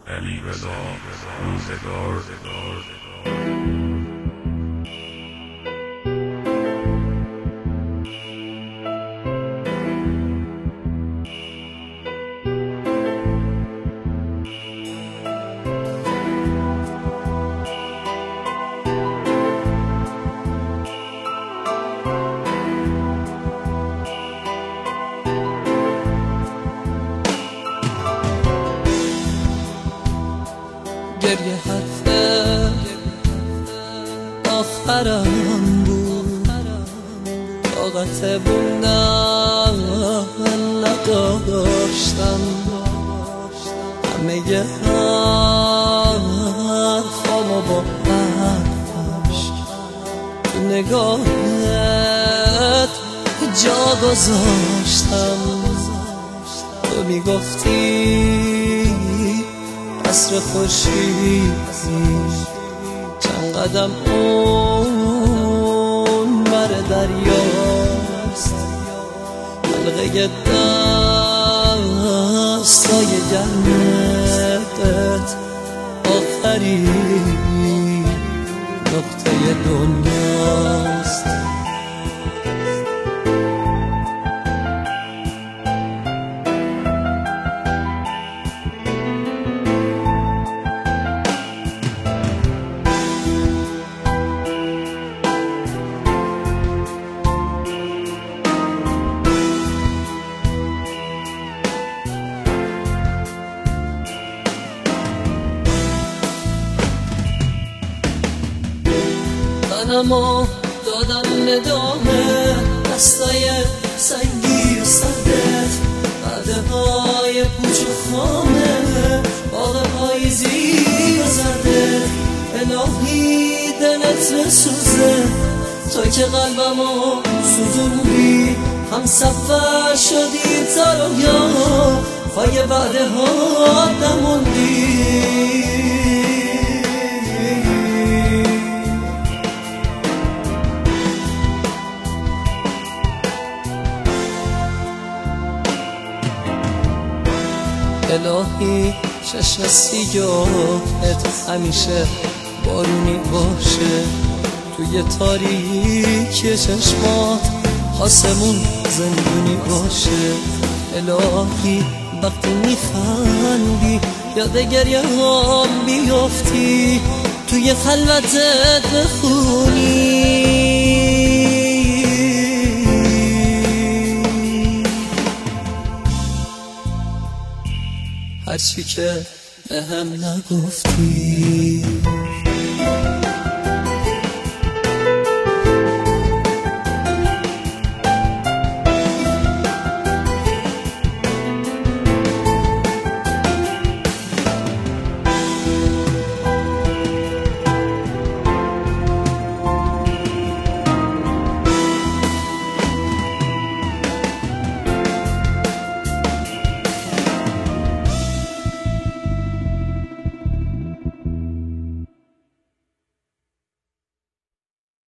الوداع روزگار گریه حرف آخرم بود، طاقت بودن نداشتم، همه حرفامو با حرفش تو نگاهت جا گذاشتم. تو میگفتی عصر خورشیدی چند قدم اون بر دریاست، حلقه دستای گرمت آخرین نقطه دنیاست. منمو دادم به دامه دستای سنگی و سردت، بعدهای پوچ و خامه باغ پاییزی و زرده. الهی دلت بسوزه توی که قلبمو سوزوندی، هم سفر شدی تا رویا پای بعده ها نموندی. الهی چشم سیاهت همیشه بارونی باشه، توی تاریکی چشمات آسمون زندونی باشه. الهی وقتی میخندی یاد گریه هم بیافتی، توی خلوتت بخونی هرچی که به هم نگفتی.